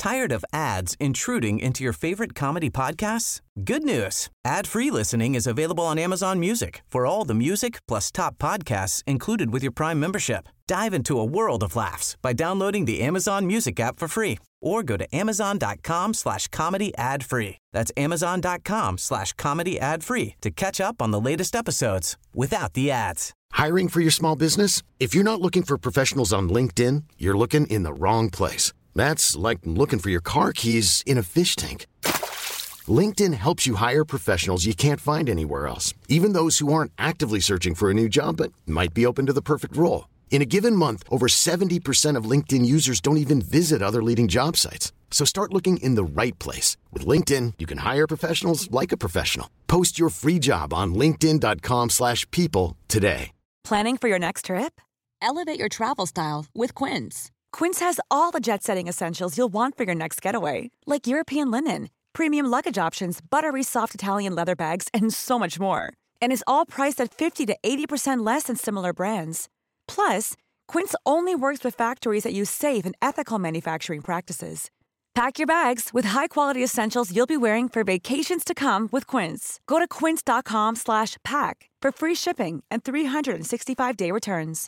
Tired of ads intruding into your favorite comedy podcasts? Good news. Ad-free listening is available on Amazon Music for all the music plus top podcasts included with your Prime membership. Dive into a world of laughs by downloading the Amazon Music app for free or go to amazon.com/comedy ad-free. That's amazon.com/comedy ad-free to catch up on the latest episodes without the ads. Hiring for your small business? If you're not looking for professionals on LinkedIn, you're looking in the wrong place. That's like looking for your car keys in a fish tank. LinkedIn helps you hire professionals you can't find anywhere else, even those who aren't actively searching for a new job but might be open to the perfect role. In a given month, over 70% of LinkedIn users don't even visit other leading job sites. So start looking in the right place. With LinkedIn, you can hire professionals like a professional. Post your free job on linkedin.com/people today. Planning for your next trip? Elevate your travel style with Quince. Quince has all the jet-setting essentials you'll want for your next getaway, like European linen, premium luggage options, buttery soft Italian leather bags, and so much more. And is all priced at 50 to 80% less than similar brands. Plus, Quince only works with factories that use safe and ethical manufacturing practices. Pack your bags with high-quality essentials you'll be wearing for vacations to come with Quince. Go to quince.com/pack for free shipping and 365-day returns.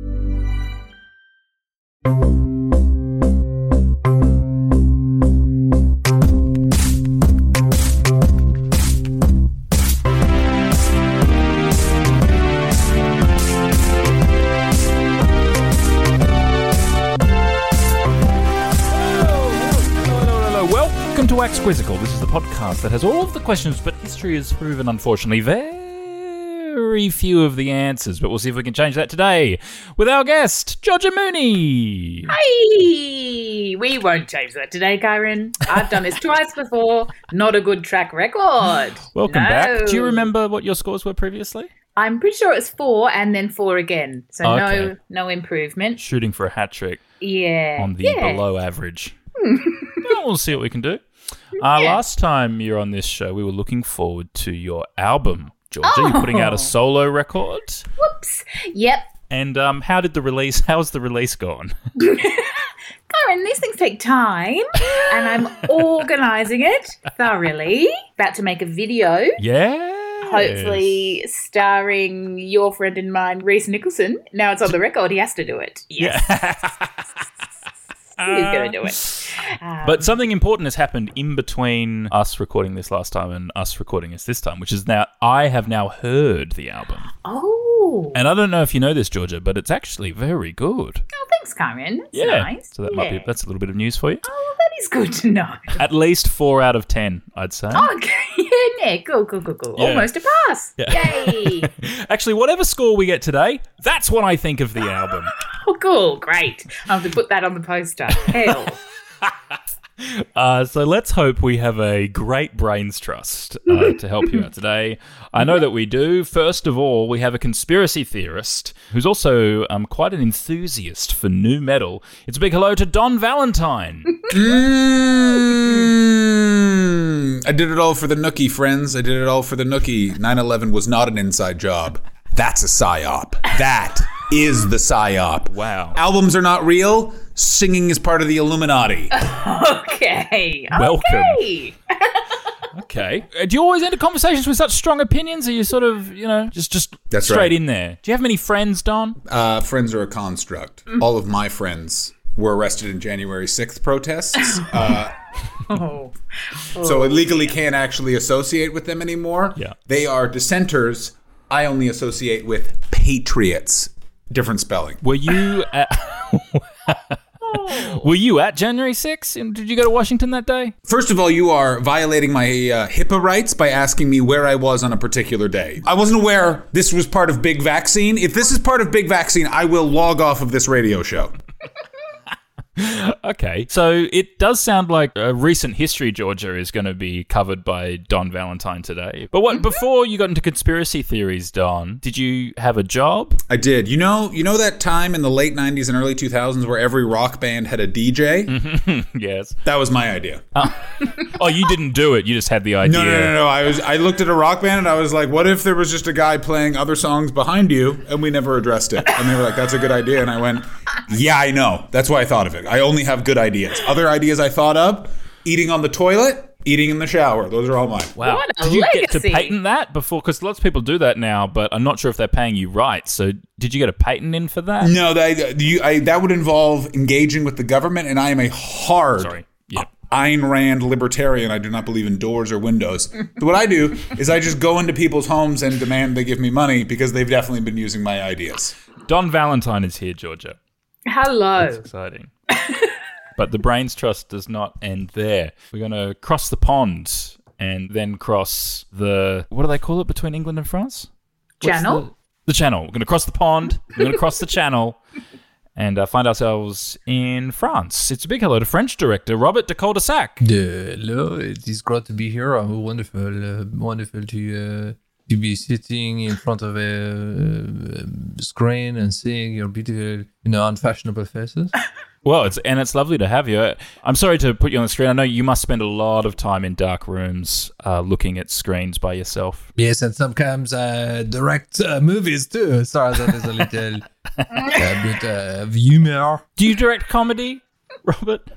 Welcome to Wax Quizzical. This is the podcast that has all of the questions, but history has proven, unfortunately, very few of the answers. But we'll see if we can change that today with our guest, Georgia Mooney. Hi! We won't change that today, Kyron. I've done this twice before. Not a good track record. Welcome back. Do you remember what your scores were previously? I'm pretty sure it was 4 and then 4 again. So Okay. no improvement. Shooting for a hat trick. Yeah. On the below average. Well, we'll see what we can do. Last time you were on this show, we were looking forward to your album, Georgia. You're putting out a solo record. Whoops. Yep. And how's the release gone? Kyron, these things take time, and I'm organising it thoroughly. About to make a video. Yeah. Hopefully starring your friend and mine, Reese Nicholson. Now it's on the record. He has to do it. Yes. Yeah. He's going to do it. But something important has happened in between us recording this last time and us recording this time, which is now I have now heard the album. Oh. And I don't know if you know this, Georgia, but it's actually very good. Oh, thanks, Kyron. That's nice. So that's a little bit of news for you. Oh, that is good to know. At least 4 out of 10, I'd say. Okay. Yeah, cool. Yeah. Almost a pass. Yeah. Yay. Actually, whatever score we get today, that's what I think of the album. Oh, cool. Great. I'll have to put that on the poster. Hell. So let's hope we have a great brains trust to help you out today. I know that we do. First of all, we have a conspiracy theorist who's also quite an enthusiast for nu metal. It's a big hello to Don Valentine. I did it all for the Nookie, friends. I did it all for the Nookie. 9/11 was not an inside job. That's a psyop. That is the psyop. Wow. Albums are not real. Singing is part of the Illuminati. Okay. Welcome. Okay. Okay. Do you always enter conversations with such strong opinions? Are you sort of, just That's straight right. in there? Do you have many friends, Don? Friends are a construct. All of my friends were arrested in January 6th protests. So I legally can't actually associate with them anymore. Yeah. They are dissenters. I only associate with patriots. Different spelling. Were you at... Were you at January 6th? Did you go to Washington that day? First of all, you are violating my HIPAA rights by asking me where I was on a particular day. I wasn't aware this was part of Big Vaccine. If this is part of Big Vaccine, I will log off of this radio show. Okay, so it does sound like a recent history, Georgia, is going to be covered by Don Valentine today. But before you got into conspiracy theories, Don, did you have a job? I did. You know that time in the late 90s and early 2000s where every rock band had a DJ? Mm-hmm. Yes. That was my idea. Oh, you didn't do it. You just had the idea. No. I looked at a rock band and I was like, what if there was just a guy playing other songs behind you? And we never addressed it. And they were like, that's a good idea. And I went, yeah, I know. That's why I thought of it. I only have good ideas. Other ideas I thought of, eating on the toilet, eating in the shower. Those are all mine. Wow. What a did you get to legacy. patent that before? Because lots of people do that now, but I'm not sure if they're paying you right. So did you get a patent in for that? No, that would involve engaging with the government, and I am a hard Ayn Rand libertarian. I do not believe in doors or windows. So what I do is I just go into people's homes and demand they give me money because they've definitely been using my ideas. Don Valentine is here, Georgia. Hello. That's exciting. But the Brains Trust does not end there. We're going to cross the pond and then cross the... What do they call it between England and France? Channel? The channel. We're going to cross the pond. We're going to cross the channel and find ourselves in France. It's a big hello to French director Robert de Cul-de-Sac. Hello, it is great to be here. Wonderful to be sitting in front of a screen and seeing your beautiful, unfashionable faces. Well, it's lovely to have you. I'm sorry to put you on the screen. I know you must spend a lot of time in dark rooms looking at screens by yourself. Yes, and sometimes direct movies too. Sorry, that is a little bit of humor. Do you direct comedy, Robert?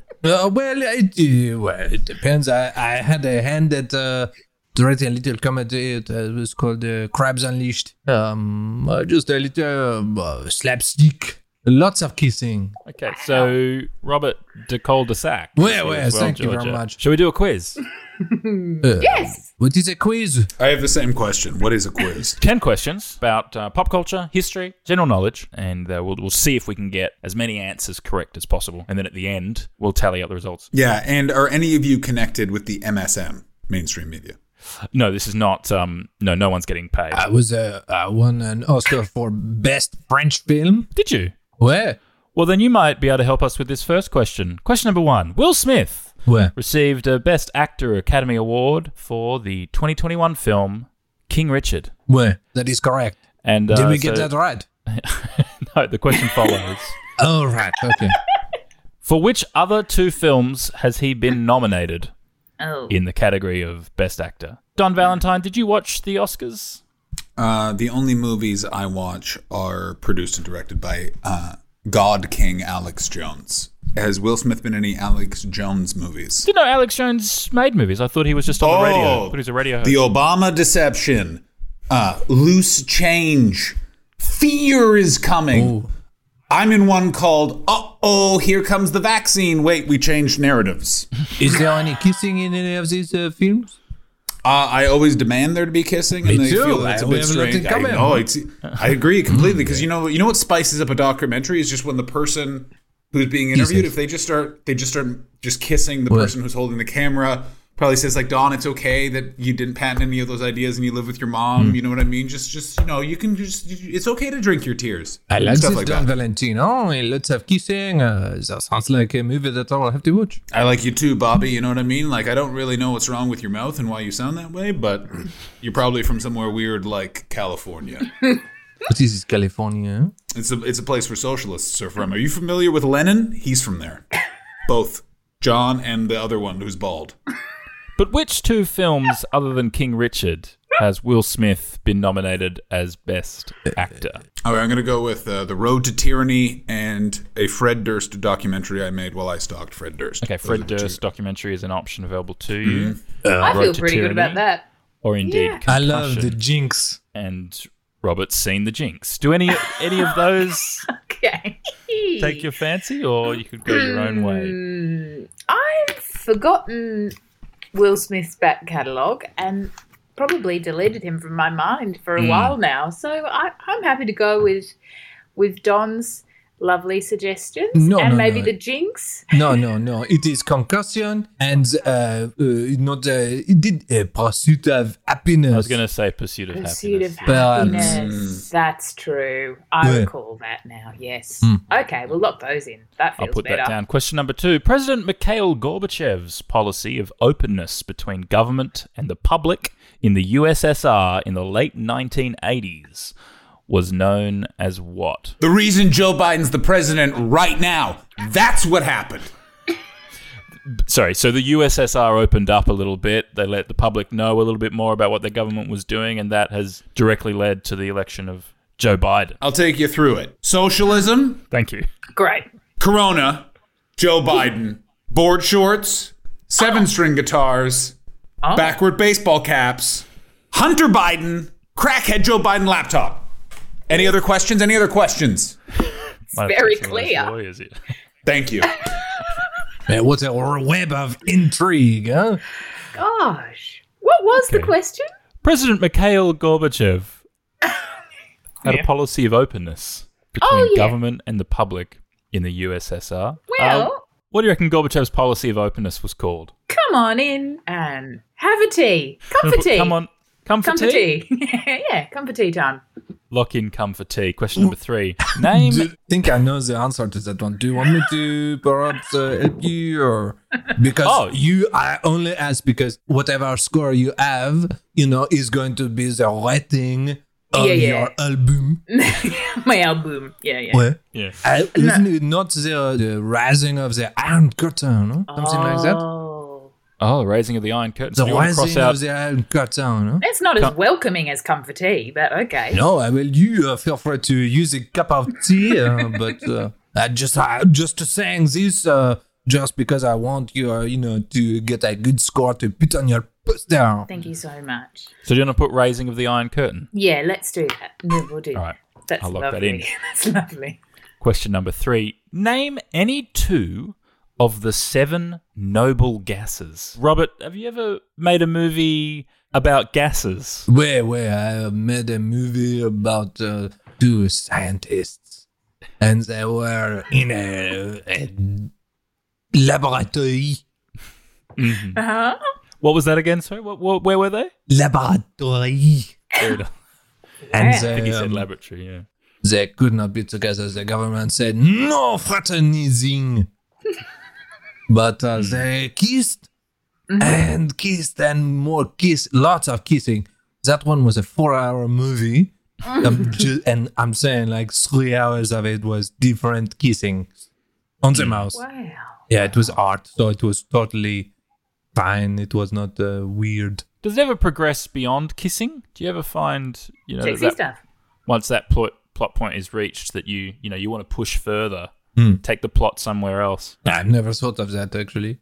It depends. I had a hand at directing a little comedy. It was called Crabs Unleashed. Just a little slapstick. Lots of kissing. Okay, so Robert de Cul-de-Sac. Well, thank you very much. Shall we do a quiz? Yes. What is a quiz? I have the same question. What is a quiz? 10 questions about pop culture, history, general knowledge, and we'll see if we can get as many answers correct as possible. And then at the end, we'll tally up the results. Yeah, and are any of you connected with the MSM, mainstream media? No, this is not. No one's getting paid. I won an Oscar for Best French Film. Did you? Where? Well, then you might be able to help us with this first question. Question number 1. Will Smith received a Best Actor Academy Award for the 2021 film King Richard. Where? That is correct. And did we get that right? No, the question follows. Oh, right. Okay. For which other 2 films has he been nominated in the category of Best Actor? Don Valentine, did you watch the Oscars? The only movies I watch are produced and directed by God King Alex Jones. Has Will Smith been in any Alex Jones movies? Didn't know Alex Jones made movies. I thought he was just on the radio. I thought he was a radio host. The Obama Deception, Loose Change, Fear is Coming. Ooh. I'm in one called Uh-oh, Here Comes the Vaccine. Wait, we changed narratives. Is there any kissing in any of these films? I always demand there to be kissing, and Me they too. feel that's a bit strange. I agree completely, because you know what spices up a documentary is just when the person who's being interviewed, if they just start kissing the person who's holding the camera. Probably says like, Don, it's okay that you didn't patent any of those ideas and you live with your mom. You know what I mean? Just you can it's okay to drink your tears. I like Stuff this like Don that. Valentino. Lots of kissing. That sounds like a movie that I'll have to watch. I like you too, Bobby. You know what I mean? Like, I don't really know what's wrong with your mouth and why you sound that way, but you're probably from somewhere weird like California. What is this, California? It's a place where socialists are from. Are you familiar with Lenin? He's from there. Both John and the other one who's bald. But which 2 films other than King Richard has Will Smith been nominated as Best Actor? All right, I'm going to go with The Road to Tyranny and a Fred Durst documentary I made while I stalked Fred Durst. Okay, Fred Durst documentary is an option available to you. I Road feel to pretty good about Tyranny, that. Or indeed, I love the Concussion. Jinx. And Robert's seen the Jinx. Do any of those Okay. take your fancy, or you could go your own way? I've forgotten Will Smith's back catalogue and probably deleted him from my mind for a while now. So I'm happy to go with Don's lovely suggestions maybe the Jinx. No. It is Concussion and it did Pursuit of Happiness. I was going to say Pursuit of Pursuit Happiness. of Happiness. That's true. I recall that now, yes. Okay, we'll lock those in. That feels I'll put better. that down. Question number 2. President Mikhail Gorbachev's policy of openness between government and the public in the USSR in the late 1980s was known as what? The reason Joe Biden's the president right now. That's what happened. Sorry, so the USSR opened up a little bit. They let the public know a little bit more about what their government was doing, and that has directly led to the election of Joe Biden. I'll take you through it. Socialism, Thank you. Great. Corona, Joe Biden. Board shorts, 7-string guitars, backward baseball caps, Hunter Biden, crackhead Joe Biden laptop. Any other questions? It's very clear. Thank you. Man, what a web of intrigue, huh? Gosh. What was the question? President Mikhail Gorbachev had a policy of openness between government and the public in the USSR. Well, what do you reckon Gorbachev's policy of openness was called? Come on in and have a tea. Come for tea. Come for tea? Yeah, come for tea time. Lock in come for tea. Question number 3. Name... I think I know the answer to that one. Do you want me to perhaps help you? Or because I only ask because whatever score you have, is going to be the rating of your album. My album. Yeah. Well, yeah. Isn't it not the rising of the Iron Curtain? No? Something like that? Oh, raising of the Iron Curtain. The rising of the Iron Curtain. No? It's not as welcoming as come for tea, but okay. No, you feel free to use a cup of tea, but I just saying this just because I want you, to get a good score to put on your poster. Thank you so much. So do you want to put raising of the Iron Curtain? Yeah, let's do that. No, we'll do All right. That's I'll lock lovely. that in. That's lovely. Question number 3. Name any 2 of the 7 noble gases. Robert, have you ever made a movie about gases? Where I made a movie about 2 scientists, and they were in a laboratory. Mm-hmm. Uh-huh. What was that again? Sorry, where were they? Laboratory. Good. And I think he said laboratory, yeah. They could not be together. The government said, no fraternizing. But they kissed and kissed and more kiss, lots of kissing. That one was a 4-hour movie. And I'm saying like 3 hours of it was different kissing on the mouth. Wow. Yeah, it was art. So it was totally fine. It was not weird. Does it ever progress beyond kissing? Do you ever find, Sexy stuff. Once that plot point is reached that you want to push further, take the plot somewhere else? I've never thought of that actually.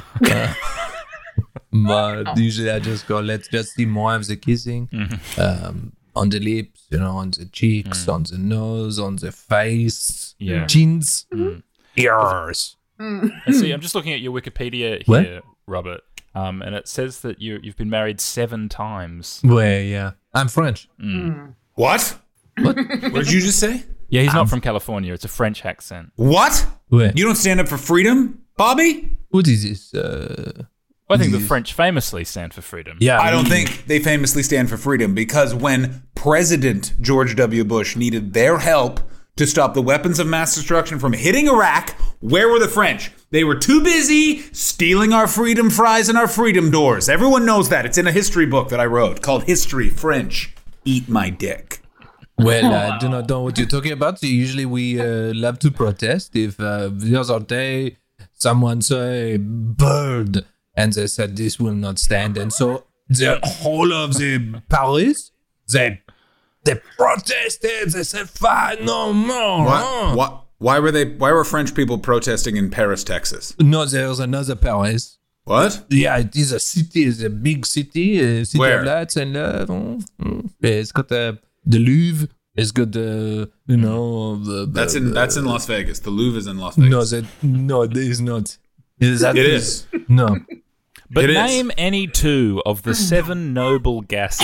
But usually I just go, let's just see more of the kissing on the lips, on the cheeks, on the nose, on the face, chins, ears. See, I'm just looking at your Wikipedia here, Robert, and it says that you've been married 7 times. Well, yeah. I'm French. What? What did you just say? Yeah, he's not from California. It's a French accent. What? Ouais. You don't stand up for freedom, Bobby? What is this? I think the French famously stand for freedom. Yeah, I don't think they famously stand for freedom because when President George W. Bush needed their help to stop the weapons of mass destruction from hitting Iraq, where were the French? They were too busy stealing our freedom fries and our freedom doors. Everyone knows that. It's in a history book that I wrote called History French. Eat my dick. Well, I do not know what you're talking about. Usually we love to protest. If the other day someone say bird and they said this will not stand. And so the whole of the Paris, they protested. They said, fine, no more. Why were French people protesting in Paris, Texas? No, there's another Paris. What? Yeah, it is a city. It's a big city. City Where? of lights and love. It's got the Louvre. It's got the That's in Las Vegas. The Louvre is in Las Vegas. No, it is not. It is. No. But name any 2 of the 7 noble gases.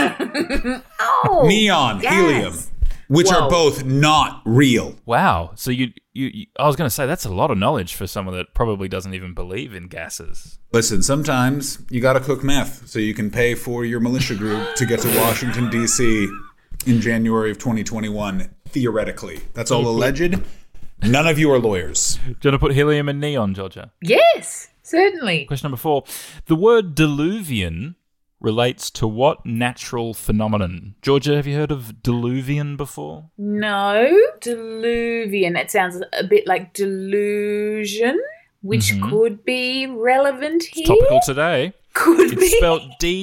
Neon, helium, which are both not real. Wow. So you I was going to say that's a lot of knowledge for someone that probably doesn't even believe in gases. Listen, sometimes you got to cook meth so you can pay for your militia group to get to Washington, D.C. in January of 2021, theoretically. That's all alleged. None of you are lawyers. Do you want to put helium and neon, Georgia? Yes, certainly. Question number 4. The word diluvian relates to what natural phenomenon? Georgia, have you heard of diluvian before? No, diluvian. It sounds a bit like delusion, which could be relevant here. It's topical today. Could be. It's spelled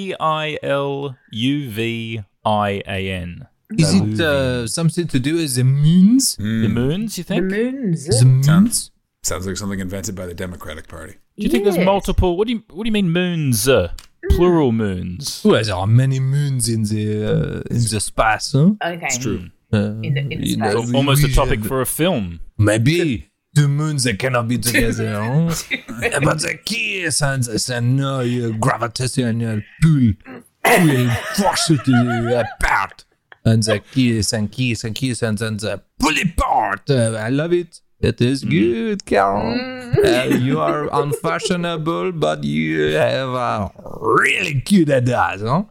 Diluvian. Is it something to do with the moons? The moons, you think? The moons. The moons? Sounds like something invented by the Democratic Party. Do you think there's multiple? What do you mean moons? Plural moons. Well, there are many moons in the space. Huh? Okay. It's true. In space. Almost a topic for a film. Maybe two moons they cannot be together. Huh? But the kiss and the gravitational pull will force it apart. And the kiss and then the pull it apart. I love it. It is good, Carol. You are unfashionable, but you have a really good ideas, huh?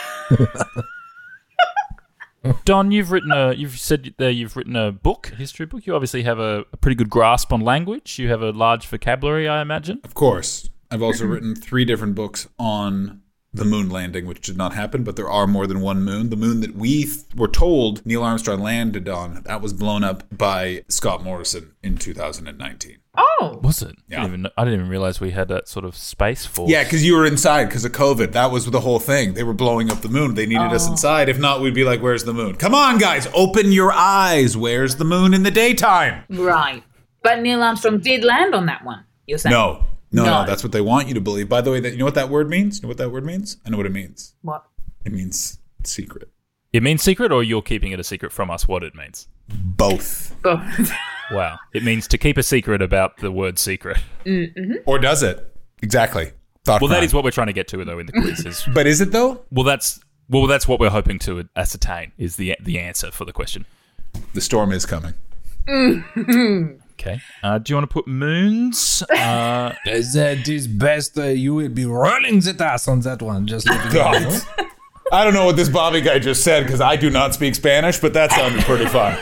Don, you've said that you've written a book, a history book. You obviously have a pretty good grasp on language. You have a large vocabulary, I imagine. Of course. I've also written 3 different books on the moon landing, which did not happen, but there are more than one moon. The moon that we were told Neil Armstrong landed on, that was blown up by Scott Morrison in 2019. Oh. Was it? Yeah. I didn't even realize we had that sort of space force. Yeah, because you were inside because of COVID. That was the whole thing. They were blowing up the moon. They needed us inside. If not, we'd be like, where's the moon? Come on, guys, open your eyes. Where's the moon in the daytime? Right. But Neil Armstrong did land on that one, you're saying? No, that's what they want you to believe. By the way, you know what that word means? You know what that word means? I know what it means. What? It means secret. It means secret, or you're keeping it a secret from us what it means? Both. Wow. It means to keep a secret about the word secret. Mm-hmm. Or does it? Exactly. That is what we're trying to get to, though, in the quiz. But is it, though? Well, that's what we're hoping to ascertain, is the answer for the question. The storm is coming. Okay. Do you want to put moons? That is best. You will be rolling the dice on that one. Just let you know. I don't know what this Bobby guy just said because I do not speak Spanish, but that sounded pretty fun.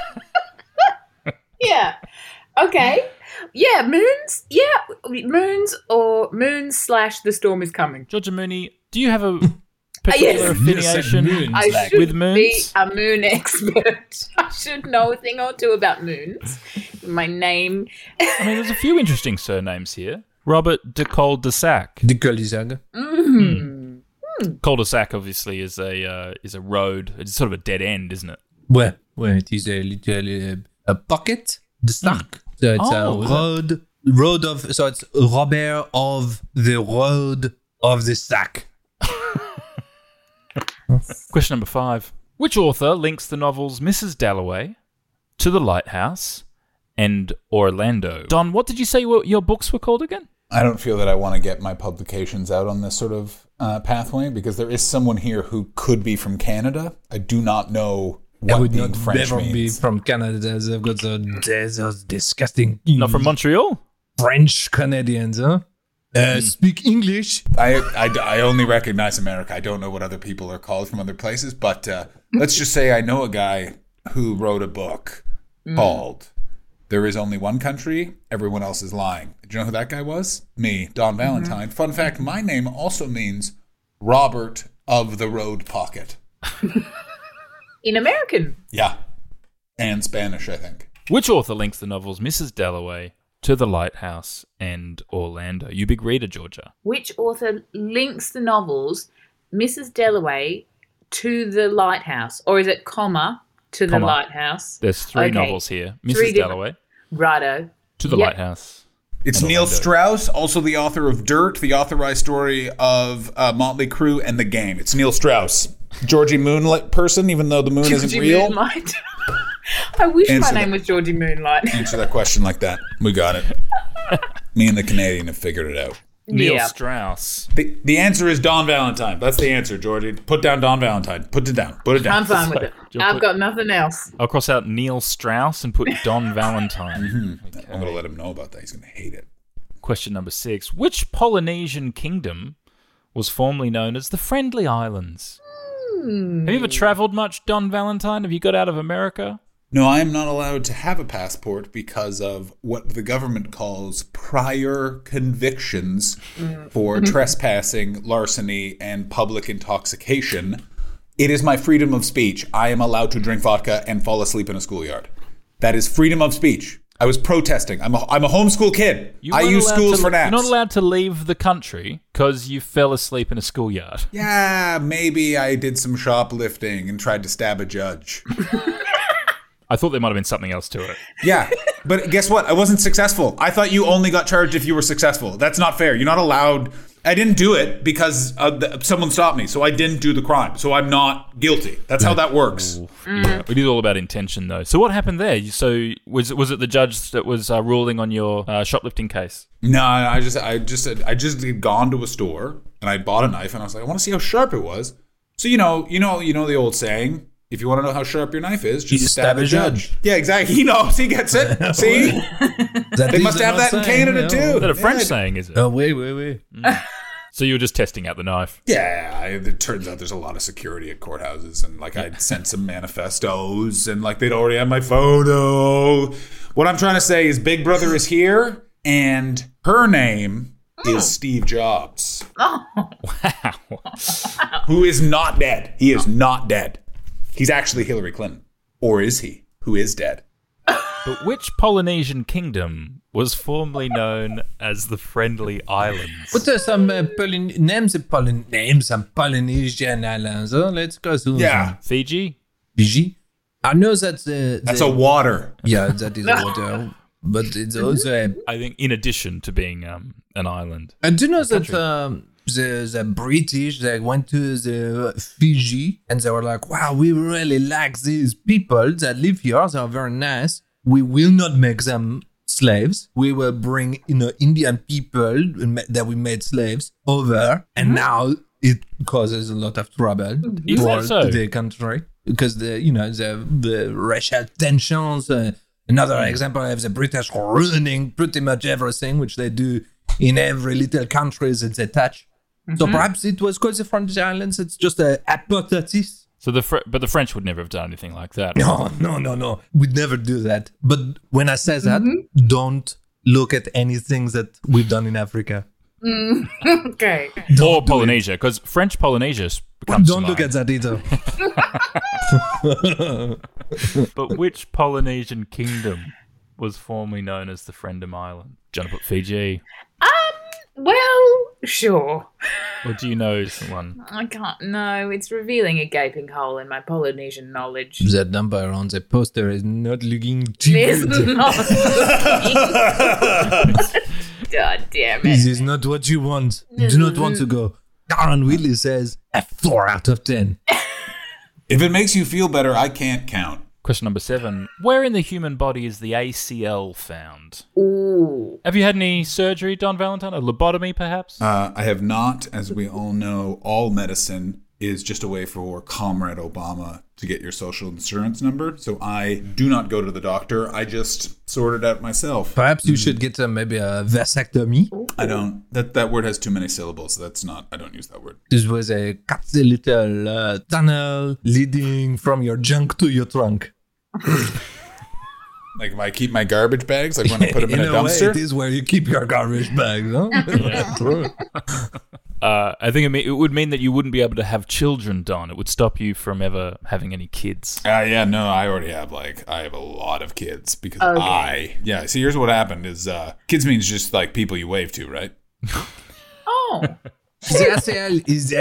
Yeah. Okay. Yeah, moons. Yeah, moons or moons / the storm is coming. Georgia Mooney, do you have a particular affiliation I should with moons? be a moon expert. I should know a thing or two about moons. My name. I mean, there's a few interesting surnames here. Robert de Cul-de-Sac. De Cul-de-Sac. Cul-de-sac obviously is a road. It's sort of a dead end, isn't it? Well, it is a little a pocket. The sac. So it's a road of. So it's Robert of the road of the sac. Question number 5. Which author links the novels Mrs. Dalloway, To the Lighthouse, and Orlando? Don, what did you say your books were called again? I don't feel that I want to get my publications out on this sort of pathway because there is someone here who could be from Canada. I do not know what being French never means. Be from Canada. They've got those disgusting. Not from Montreal? French Canadians, huh? Speak English. I only recognize America. I don't know what other people are called from other places, but let's just say I know a guy who wrote a book called There Is Only One Country, Everyone Else Is Lying. Do you know who that guy was? Me, Don Valentine. Fun fact, my name also means Robert of the Road Pocket. In American? Yeah. And Spanish, I think. Which author links the novels Mrs. Dalloway, To the Lighthouse, and Orlando? You big reader, Georgia. Which author links the novels Mrs. Dalloway to the Lighthouse? Or is it to the Lighthouse? There's 3 novels here. Mrs. Dalloway. Righto. To the Lighthouse. It's Neil Strauss, also the author of Dirt, the authorized story of Motley Crue, and The Game. It's Neil Strauss. Georgie Moonlight person, even though the moon isn't real. Moonlight. I wish my name was Georgie Moonlight. Answer that question like that. We got it. Me and the Canadian have figured it out. Neil Strauss. The answer is Don Valentine. That's the answer, Georgie. Put down Don Valentine. Put it down. Put it down. I'm fine with it. I've got nothing else. I'll cross out Neil Strauss and put Don Valentine. Okay. I'm going to let him know about that. He's going to hate it. Question number 6. Which Polynesian kingdom was formerly known as the Friendly Islands? Have you ever travelled much, Don Valentine? Have you got out of America? No, I am not allowed to have a passport because of what the government calls prior convictions for trespassing, larceny, and public intoxication. It is my freedom of speech. I am allowed to drink vodka and fall asleep in a schoolyard. That is freedom of speech. I was protesting. I'm a homeschool kid. I use schools for naps. You're not allowed to leave the country because you fell asleep in a schoolyard. Yeah, maybe I did some shoplifting and tried to stab a judge. I thought there might have been something else to it. Yeah, but guess what? I wasn't successful. I thought you only got charged if you were successful. That's not fair. You're not allowed. I didn't do it because someone stopped me, so I didn't do the crime. So I'm not guilty. That's how that works. Yeah, it is all about intention, though. So what happened there? So was it the judge that was ruling on your shoplifting case? No, I just had gone to a store and I bought a knife and I was like, I want to see how sharp it was. So you know the old saying. If you want to know how sharp your knife is, just stab a judge. Yeah, exactly. He knows. He gets it. See? They must have that in Canada, too. Is that a French saying, is it? Oh, wait. So you were just testing out the knife? Yeah. It turns out there's a lot of security at courthouses. And, I'd sent some manifestos. And, they'd already had my photo. What I'm trying to say is Big Brother is here. And her name is Steve Jobs. Oh. Wow. Who is not dead. He is not dead. He's actually Hillary Clinton. Or is he? Who is dead? But which Polynesian kingdom was formerly known as the Friendly Islands? What are some names of Polynesian islands? Oh, let's go soon. Yeah. Fiji? Fiji? I know that's a water. Yeah, that is water. But it's also I think in addition to being an island. I do know that the British, they went to the Fiji and they were like, wow, we really like these people that live here. They are very nice. We will not make them slaves. We will bring Indian people that we made slaves over. And now it causes a lot of trouble for the country because the racial tensions. Another example of the British ruining pretty much everything, which they do in every little country that they touch. So perhaps it was called the Friendly Islands. It's just a hypothesis. So but the French would never have done anything like that. No. We'd never do that. But when I say that, don't look at anything that we've done in Africa. Okay. Or Polynesia, because French Polynesia becomes Don't look at that either. But which Polynesian kingdom was formerly known as the Friendly Island? Do you want to put Fiji? Well, sure. Or do you know someone? I can't. No, it's revealing a gaping hole in my Polynesian knowledge. That number on the poster is not looking too It's good. not. God damn it. This is not what you want. You do not want to go. Darren Wheatley says a 4 out of 10. If it makes you feel better, I can't count. Question number 7. Where in the human body is the ACL found? Ooh. Have you had any surgery, Don Valentine? A lobotomy, perhaps? I have not. As we all know, all medicine is just a way for Comrade Obama to get your social insurance number. So I do not go to the doctor. I just sort it out myself. Perhaps you should get maybe a vasectomy. I don't. That word has too many syllables. That's not. I don't use that word. This was a little tunnel leading from your junk to your trunk. Like if I keep my garbage bags, like when I put them in a dumpster. Way, it is where you keep your garbage bags, huh? I think it would mean that you wouldn't be able to have children, Don. It would stop you from ever having any kids. Yeah, no, I already have I have a lot of kids because see, here's what happened is kids means just like people you wave to, right? Oh. The ACL is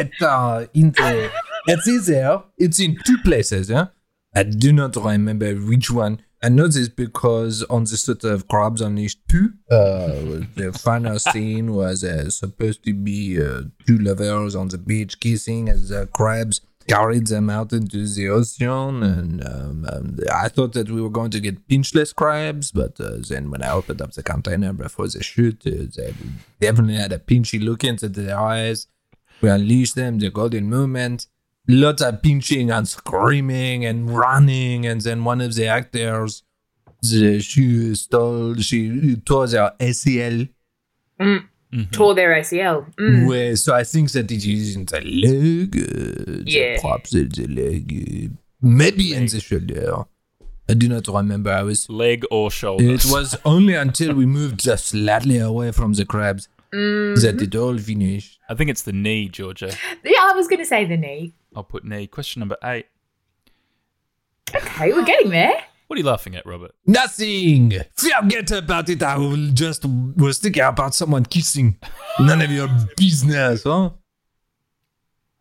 it's in 2 places, yeah? I do not remember which one. I know this because on the sort of Crabs Unleashed 2, the final scene was supposed to be 2 lovers on the beach kissing as the crabs carried them out into the ocean. And I thought that we were going to get pinchless crabs, but then when I opened up the container before the shoot, they definitely had a pinchy look into their eyes. We unleashed them, the golden moment. Lots of pinching and screaming and running, and then one of the actors, she tore their ACL. Tore their ACL. Well, so I think that it is in the leg, perhaps in the leg, maybe in the shoulder. I do not remember. I was leg or shoulder. It was only until we moved just slightly away from the crabs that it all finished. I think it's the knee, Georgia. Yeah, I was going to say the knee. I'll put knee. Question number 8. Okay, we're getting there. What are you laughing at, Robert? Nothing. Forget about it. I was thinking about someone kissing. None of your business, huh?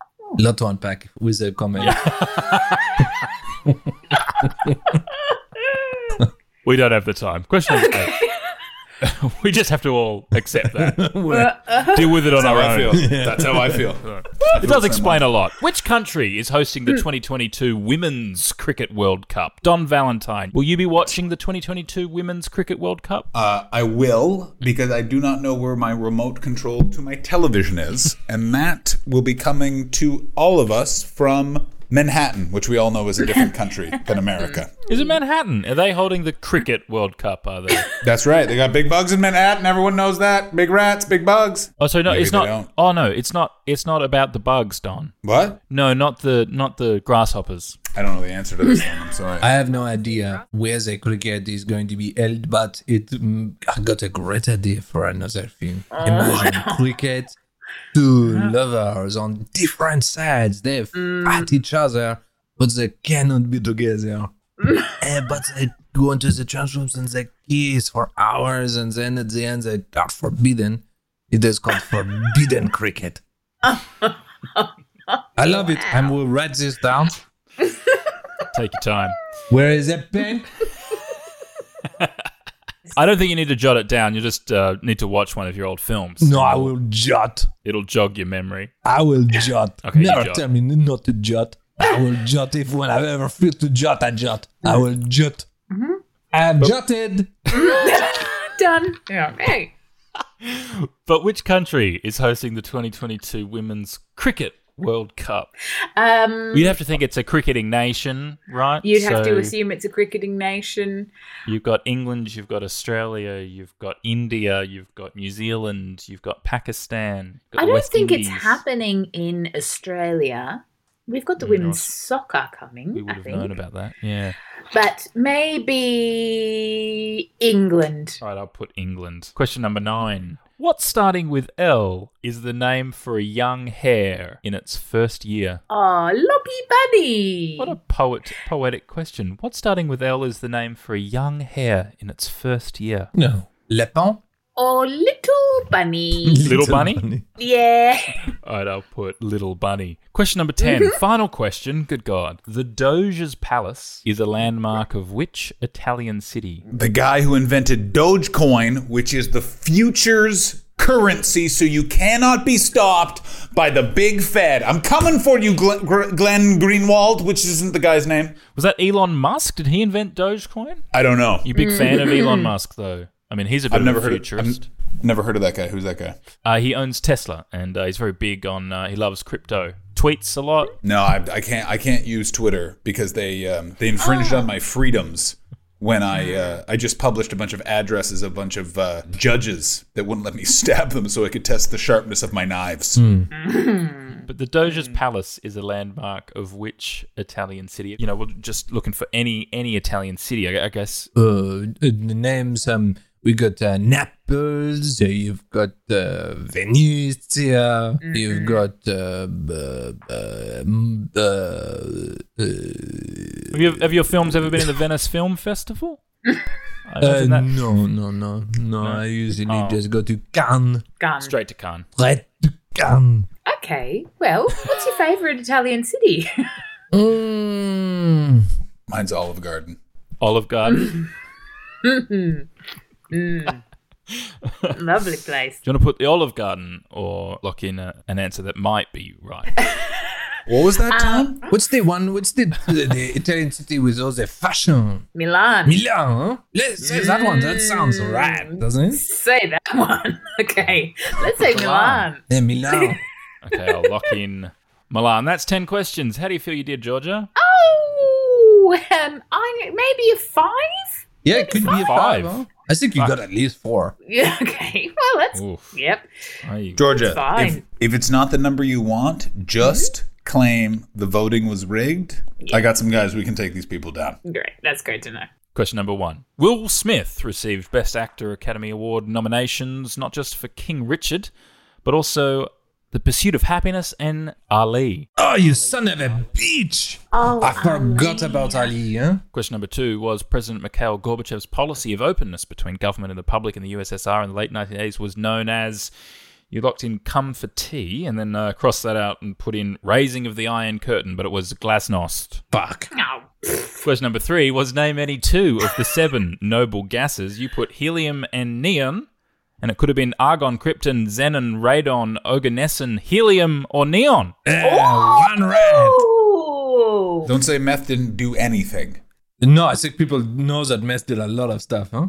Lot to unpack with a comment. We don't have the time. Question number 8. We just have to all accept that. Deal with it on our own. That's how I feel. It does explain a lot. Which country is hosting the 2022 Women's Cricket World Cup? Don Valentine, will you be watching the 2022 Women's Cricket World Cup? I will, because I do not know where my remote control to my television is. And that will be coming to all of us from Manhattan, which we all know is a different country than America. Is it Manhattan? Are they holding the Cricket World Cup, are they? That's right. They got big bugs in Manhattan. Everyone knows that. Big rats, big bugs. Oh, so no, Maybe it's they not. don't. Oh no, it's not. It's not about the bugs, Don. What? No, not the grasshoppers. I don't know the answer to this one. I'm sorry. I have no idea where the cricket is going to be held, but I got a great idea for another film. Imagine cricket, two lovers on different sides. They fight each other, but they cannot be together. But they go into the change rooms and they kiss for hours, and then at the end they are forbidden. It is called forbidden cricket. I love it. I will write this down. Take your time. Where is the pen? I don't think you need to jot it down. You just need to watch one of your old films. No, I will jot. It'll jog your memory. I will jot. Okay, you Never jot. tell me not to jot. I will jot if when I ever feel to jot, I jot. I will jot. I have jotted. Done. Yeah, okay. But which country is hosting the 2022 Women's Cricket World Cup? You'd have to think it's a cricketing nation, right? You'd have to So assume it's a cricketing nation. You've got England, you've got Australia, you've got India, you've got New Zealand, you've got Pakistan. You've got I the don't West think Indies. it's happening in Australia. We've got the women's soccer coming, We would I have think. known about that, yeah. But maybe England. Right, I'll put England. Question number 9. What starting with L is the name for a young hare in its first year? Oh, Loppy Bunny. What a poetic question. What starting with L is the name for a young hare in its first year? No. Lapin? Oh, Little Bunny. Little bunny? Yeah. All right, I'll put Little Bunny. Question number 10. Final question. Good God. The Doge's Palace is a landmark of which Italian city? The guy who invented Dogecoin, which is the future's currency, so you cannot be stopped by the big Fed. I'm coming for you, Glenn Greenwald, which isn't the guy's name. Was that Elon Musk? Did he invent Dogecoin? I don't know. You big fan of Elon Musk, though? I mean, he's a bit I've never of a heard of, futurist. I've never heard of that guy. Who's that guy? He owns Tesla, and he's very big on. He loves crypto. Tweets a lot. No, I can't use Twitter because they infringed on my freedoms when I just published a bunch of addresses of a bunch of judges that wouldn't let me stab them so I could test the sharpness of my knives. But the Doge's Palace is a landmark of which Italian city? You know, we're just looking for any Italian city, I guess. The names, we got Naples, you've got Venezia, you've got Have your films ever been in the Venice Film Festival? I imagine that no. I usually just go to Cannes. Gun. straight to Cannes. Right to Cannes. Okay. Well, what's your favourite Italian city? Mine's Olive Garden. Olive Garden. Lovely place. Do you want to put the Olive Garden or lock in an answer that might be right? What was that, Tom? What's the Italian city with all the fashion? Milan. Milan, huh? Let's say that one. That sounds right, doesn't it? Say that one. Okay. Let's say Milan. Yeah, Milan. Okay, I'll lock in Milan. That's 10 questions. How do you feel you did, Georgia? Oh, maybe a 5? Yeah, it could be a 5. 5. Huh? I think you got at least 4. Yeah, okay. Well, that's... Oof. Yep. Georgia, fine. if it's not the number you want, just claim the voting was rigged. I got some guys. We can take these people down. Great. That's great to know. Question number 1. Will Smith received Best Actor Academy Award nominations not just for King Richard, but also The Pursuit of Happiness and Ali. Oh, you son of a bitch! Oh, I forgot about Ali, huh? Question number 2 was President Mikhail Gorbachev's policy of openness between government and the public in the USSR in the late 1980s was known as... You locked in come for tea and then crossed that out and put in raising of the Iron Curtain, but it was glasnost. Fuck. No. Question number 3 was name any 2 of the 7 noble gases. You put helium and neon, and it could have been argon, krypton, xenon, radon, oganesson, helium, or neon. One right. Don't say meth didn't do anything. No, I think people know that meth did a lot of stuff, huh?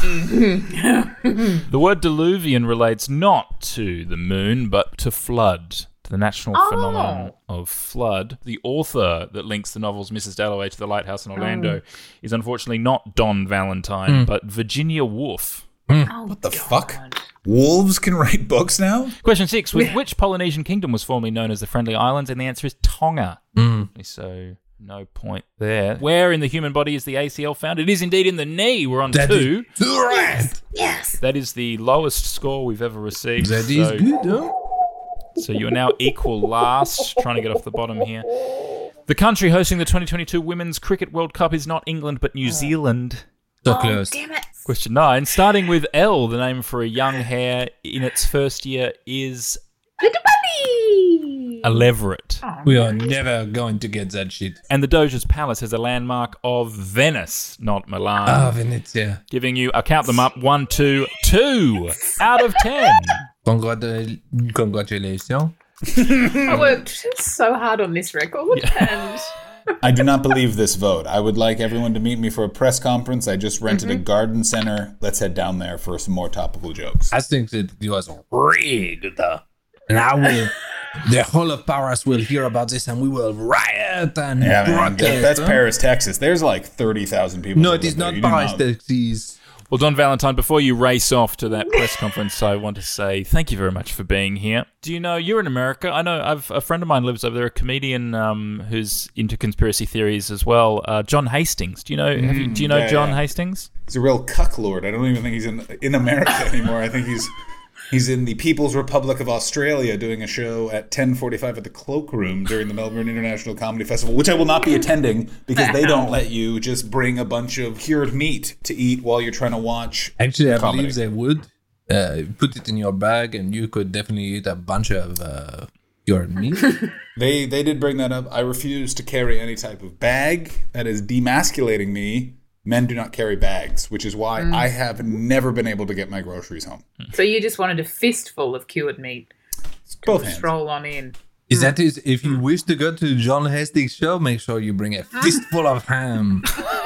The word diluvian relates not to the moon, but to flood, to the natural phenomenon of flood. The author that links the novels Mrs. Dalloway to the lighthouse in Orlando is unfortunately not Don Valentine, but Virginia Woolf. What the fuck? Wolves can write books now? Question 6. With which Polynesian kingdom was formerly known as the Friendly Islands? And the answer is Tonga. So no point there. Where in the human body is the ACL found? It is indeed in the knee. We're on 2. Yes. That is the lowest score we've ever received. That is good, huh? So you are now equal last, trying to get off the bottom here. The country hosting the 2022 Women's Cricket World Cup is not England, but New Zealand. So close. Damn it. Question 9. Starting with L, the name for a young hare in its first year is Little bunny. a leveret. We are never going to get that shit. And the Doge's Palace has a landmark of Venice, not Milan. Venezia. Giving you, I'll count them up, 1, 2, 2 out of 10. Congratulations. I worked so hard on this record, and I do not believe this vote. I would like everyone to meet me for a press conference. I just rented a garden center. Let's head down there for some more topical jokes. I think that it was rigged. And the whole of Paris will hear about this and we will riot and protest. That's Paris, Texas. There's like 30,000 people. No, it is not Paris, Texas. Well, Don Valentine, before you race off to that press conference, I want to say thank you very much for being here. Do you know, you're in America. I know a friend of mine lives over there, a comedian who's into conspiracy theories as well, John Hastings. Do you know John Hastings? He's a real cucklord. I don't even think he's in America anymore. I think he's in the People's Republic of Australia doing a show at 10:45 at the Cloakroom during the Melbourne International Comedy Festival, which I will not be attending because they don't let you just bring a bunch of cured meat to eat while you're trying to watch Actually, I comedy. believe they would put it in your bag and you could definitely eat a bunch of cured meat. They did bring that up. I refuse to carry any type of bag that is demasculating me. Men do not carry bags, which is why I have never been able to get my groceries home. so you just wanted a fistful of cured meat. Both hands. Stroll on in. Is that is if you wish to go to John Hastings' show, make sure you bring a fistful of ham.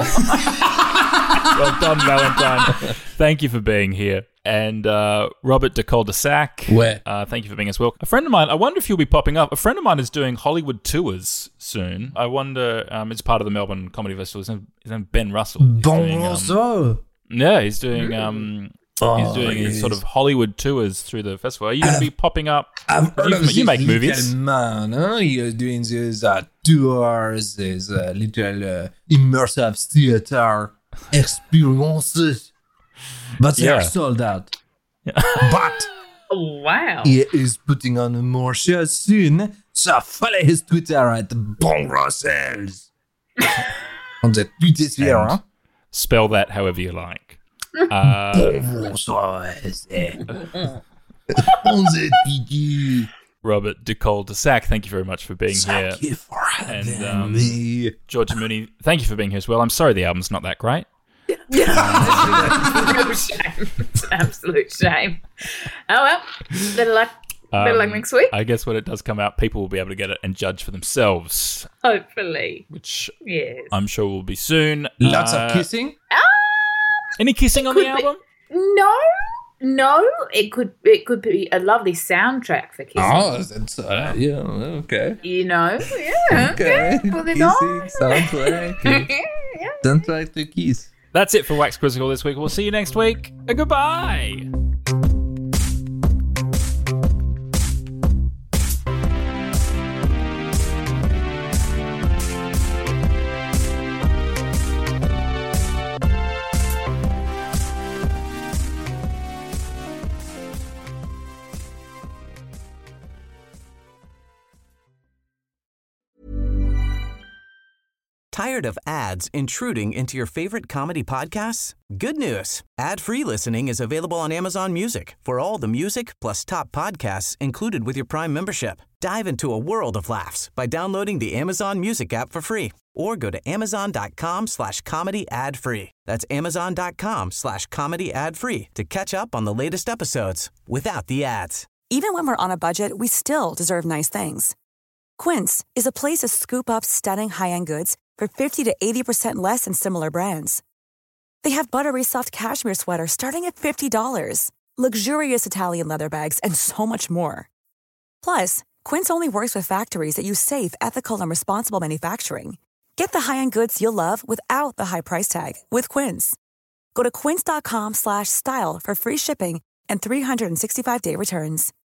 Well done, Valentine. Thank you for being here. And Robert de Cul-de-Sac, thank you for being as well. A friend of mine, I wonder if you'll be popping up. A friend of mine is doing Hollywood tours soon. I wonder, it's part of the Melbourne Comedy Festival. His name Ben Russell. Yeah, he's doing his sort of Hollywood tours through the festival. Are you going to be popping up? You make movies. Man, he is doing these tours, these little immersive theater experiences. But they are sold out. But Wow. he is putting on more shows soon, so follow his Twitter at Bon Russels. On the Twitter sphere. Spell that however you like. Bon Russels. On the Twitter. Robert de Cul-de-Sac, thank you very much for being here. Thank you for having And me. Georgia Mooney, thank you for being here as well. I'm sorry the album's not that great. No shame. It's an absolute shame. Oh well. Better luck next week. I guess when it does come out, people will be able to get it and judge for themselves, Hopefully. which Yes. I'm sure will be soon. Lots of kissing. Any kissing on the could be. album? No. It could be a lovely soundtrack for kissing. Oh, that's yeah, okay. You know? Yeah. Okay. Put it Kissing on. soundtrack. Yeah. Soundtrack to kiss. That's it for Wax Quizzical this week. We'll see you next week. Goodbye. Tired of ads intruding into your favorite comedy podcasts? Good news. Ad-free listening is available on Amazon Music for all the music plus top podcasts included with your Prime membership. Dive into a world of laughs by downloading the Amazon Music app for free or go to amazon.com/comedy ad free. That's amazon.com/comedy ad free to catch up on the latest episodes without the ads. Even when we're on a budget, we still deserve nice things. Quince is a place to scoop up stunning high-end goods for 50 to 80% less than similar brands. They have buttery soft cashmere sweaters starting at $50, luxurious Italian leather bags, and so much more. Plus, Quince only works with factories that use safe, ethical, and responsible manufacturing. Get the high-end goods you'll love without the high price tag with Quince. Go to quince.com/style for free shipping and 365-day returns.